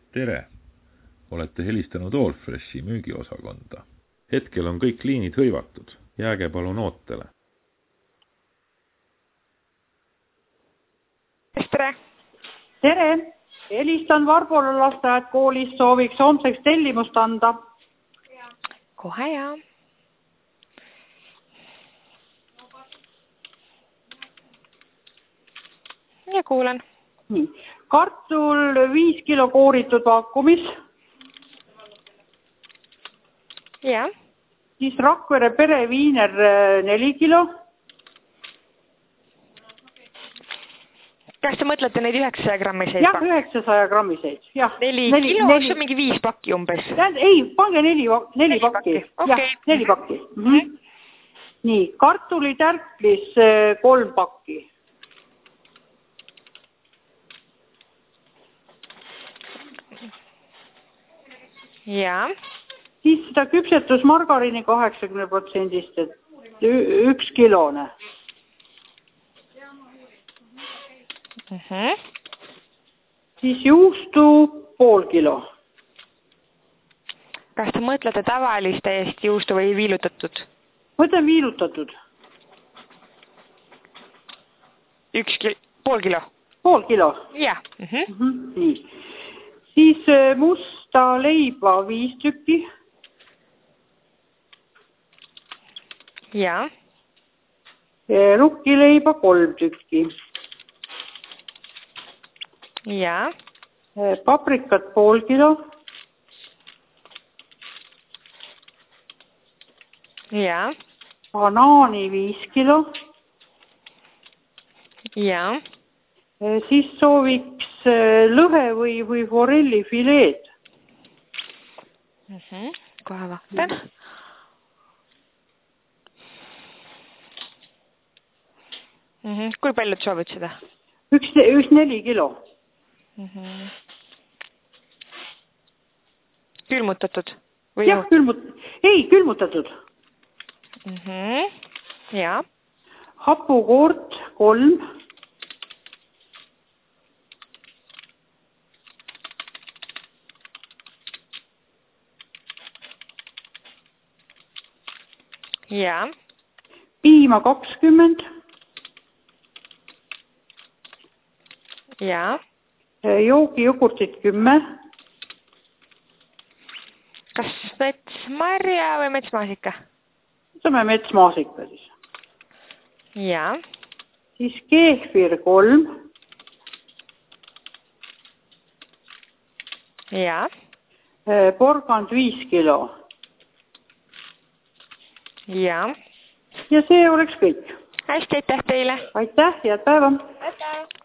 Tere! Olete helistanud Allfreshi müügiosakonda. Hetkel on kõik liinid hõivatud. Jääge palun ootele. Tere! Tere! Helistan Varbola lasteaed koolis, sooviks homseks tellimust anda. Kohe ja. Ja kuulen. Nii. Kartul 5 kilo kooritud vaakumis. Ja. Siis Rakvere pereviiner 4 kilo. Kas te mõtlete neid 900 grammiseid? Jah, 900 grammiseid. Jah. 4 kilo, see on mingi 5 pakki umbes. Ei, pange 4 pakki. Okay. Jah, 4 pakki. Nii, kartulitärklis 3 pakki. Ja. Siis seda küpsetusmargariini 80%, 1 kilone. Siis juustu pool kilo. Kas te mõtlete tavalist täiesti juustu või viilutatud? Mõtlen viilutatud. Pool kilo? Pool kilo. Jah. Nii. Siis musta leiba 5 tükki. Ja. Rukkileiba 3 tükki. Ja. Paprikat pool kilo. Ja. Banaani 5 kilo. Ja. Siis sooviks lõhe või forellifileed. Kohe vaatan. Kui palju soovid seda? Üks 4 kilo. Külmutatud? Jah, külmutatud. Ja. Hapukoort 3. Ja. Piima 20. Ja. Joogijogurtit 10. Kas metsmarja või metsmaasika? Võtame metsmaasika siis. Ja. Siis keefir 3. Ja. Porgand 5 kilo. Ja. Ja see oleks kõik. Hästi, aitäh teile. Aitäh, head päeva. Aitäh.